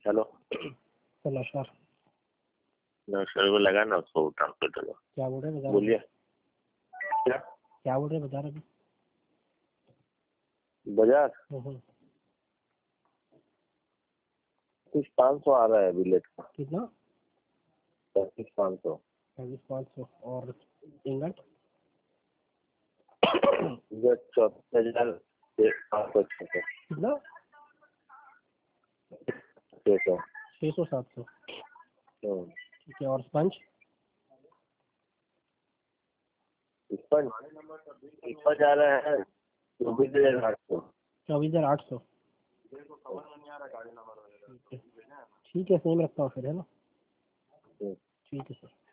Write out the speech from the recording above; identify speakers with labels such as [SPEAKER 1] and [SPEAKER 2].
[SPEAKER 1] Hello
[SPEAKER 2] नमस्कार।
[SPEAKER 1] नमस्कार, वो लगा ना उसको ट्रांसलेटर को।
[SPEAKER 2] क्या बोल रहे हैं बता
[SPEAKER 1] बोलिए। क्या
[SPEAKER 2] क्या बोल रहे हैं बता रहे
[SPEAKER 1] बाजार
[SPEAKER 2] हम्म।
[SPEAKER 1] कुछ 500 आ रहा है बिलेट का।
[SPEAKER 2] कितना?
[SPEAKER 1] 35,500।
[SPEAKER 2] 35,500 और इंगट
[SPEAKER 1] 34,500
[SPEAKER 2] कितना?
[SPEAKER 1] 600।
[SPEAKER 2] 600-700 ठीक है। और स्पंज?
[SPEAKER 1] स्पंज आ रहा है 24,800।
[SPEAKER 2] 24,800 ठीक है, सेम रखता हूँ फिर, है ना? ठीक है सर।